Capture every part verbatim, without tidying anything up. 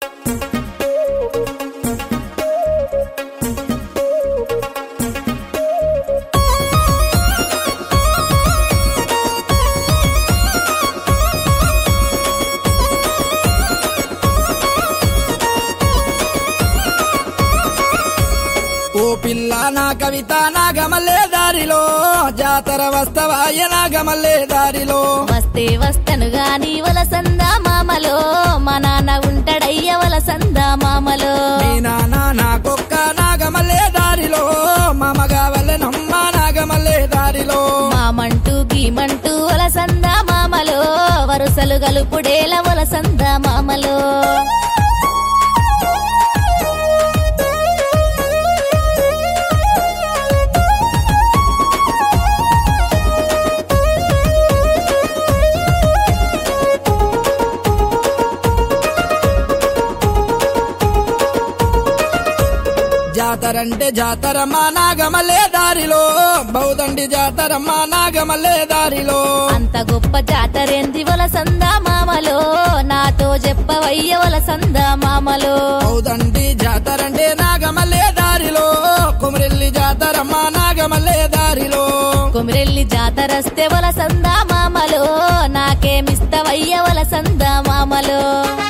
ఓ పిల్ల నా కవిత నా గమలే దారిలో జాతర వస్తవాయ నా గమలే దారిలో వస్తే వస్తను గాని వలసందా మామలో మా నాన్న ఉంటాడయ్య వలసందా మామలో మీ నాన్న నాకొక్క నా గమలే దారిలో మామగా వల్లెనమ్మ నా గమలే దారిలో మామంటూ గీమంటూ వలసందా మామలో వరుసలు గలుపుడేల వలసందా మామలో జాతరంటే జాతరమ్మ నాగమల్లే దారిలో బౌదండి జాతరమ్మ నాగమల్లే దారిలో అంత గొప్ప జాతరేంది వలసందా మామలో నాతో చెప్పవయ్య వలసందా మామలో బౌదండి జాతరంటే నాగమల్లే దారిలో కుమరెల్లి జాతరమ్మ నాగమల్లే దారిలో కుమిరెల్లి జాతరస్తే వలసందా మామలో నాకేమిస్తవయ్య వలసందా మామలో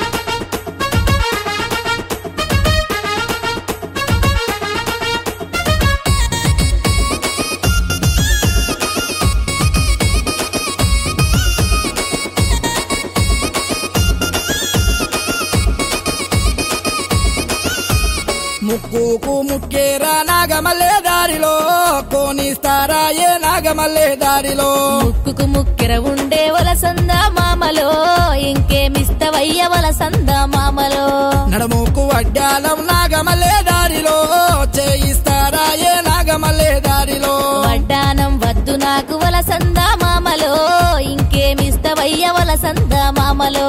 ముక్కుకు ముక్కేరా నాగమల్లే దారిలో కోనిస్తారా ఏ నాగమల్లే దారిలో ముక్కుకు ముక్కెర ఉండే వలసందా మామలో ఇంకేమిస్తవయ్య వలసందా మామలో నడముకు వడ్డాలం నాగమల్లే దారిలో చేయిస్తారా ఏ నాగమల్లే దారిలో వడ్డానం వద్దు నాకు వలసందా మామలో ఇంకేమిస్తవయ్య వలసందా మామలో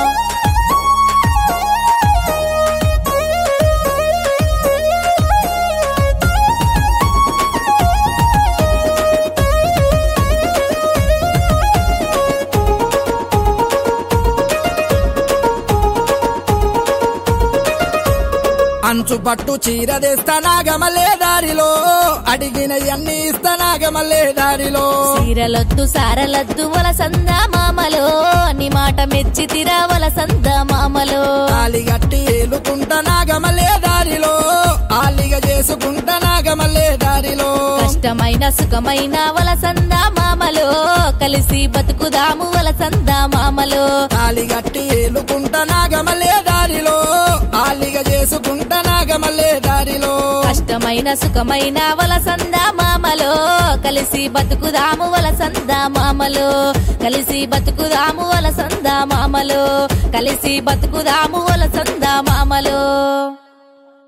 అంచు పట్టు చీర తెస్తా నాగమల్లే దారిలో అడిగిన అన్ని ఇస్తా నాగమల్లే దారిలో చీరలొద్దు సారలొద్దు వలసందా మామలో నీ మాట మెచ్చి తిరా వలసందా మామలో ఆలిగట్టి ఏలుకుంటా నాగమల్లే దారిలో ఆలిగ చేసుకుంటా నాగమల్లే దారిలో కష్టమైన సుఖమైన వలసందా మామలో కలిసి బతుకుదాము వలసందా మామలో ఆలిగట్టి ఏలుకుంటా నాగమల్లే దారిలో ఆలిగ చేసుకుంటా నాగమల్లే దారిలో కష్టమైన సుఖమైన వలసందా మామలో కలిసి బతుకుదాము వలసందా మామలో కలిసి బతుకుదాము వలసందా మామలో కలిసి బతుకుదాము వలసందా మామలో